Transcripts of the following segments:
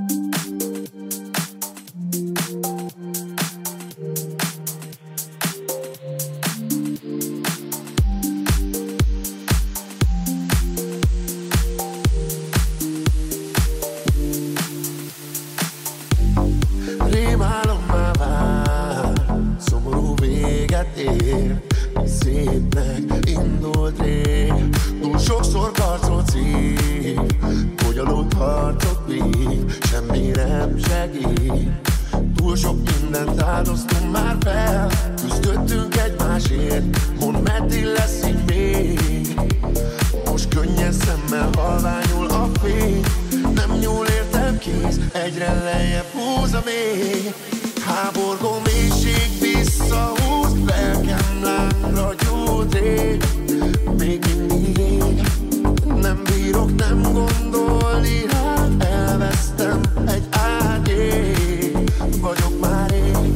Szépnek indult rég, túl sokszor karcolt szív, bonyolult harcot vív, semmi nem segít. Túl sok mindent áldoztunk már fel, küzdöttünk egymásért, mondd meddig lesz így még. Most könnyes szemmel halványul a fény, nem nyúl értem kéz, egyre lejjebb húz a mély. Háborgó mélység visszahúz, lelkem lángra gyújt rég, még mindig ég. Nem bírok nem gondolni rád, elvesztem egy árnyék, vagyok már én.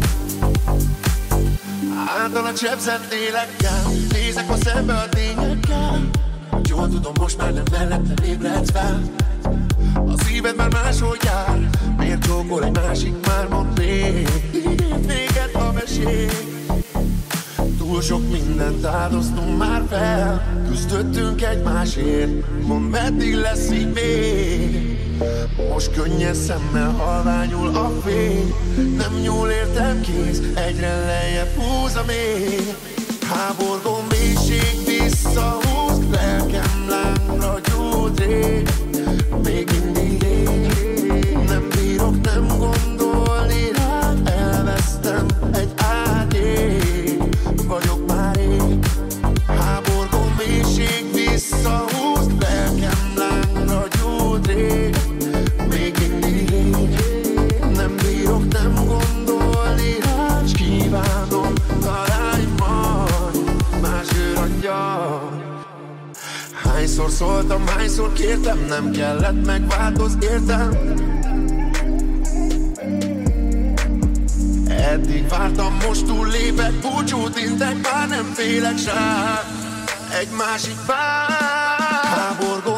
Által a csepszett lélekkel, nézek a szembe a tényekkel, jól tudom, most már nem mellettem ébredsz fel. A szíved már máshol jár, miért csókol egy másik, már mondd még. Így véget a mesék. Túl sok mindent áldoztunk már fel, küzdöttünk egymásért, mondd meddig lesz így még. Most könnyes szemmel halványul a fény, nem nyúl értem kéz, egyre lejjebb húz a mély. Háborgó mélység visszahúz, lelkem lángra gyújt rég, még mindig ég. Nem bírok nem gondolni rád, elvesztem egy árnyék, vagyok már én. Háborgó mélység visszahúz, lelkem lángra gyújt rég, még mindig ég. Nem bírok nem gondolni rád, s kívánom, találj majd más őradja. Hányszor szóltam, hányszor kértem, nem kellett megváltoz, értem. Eddig vártam, most túllépek, búcsút intek, már nem félek sár. Egy másik pár. Háborgó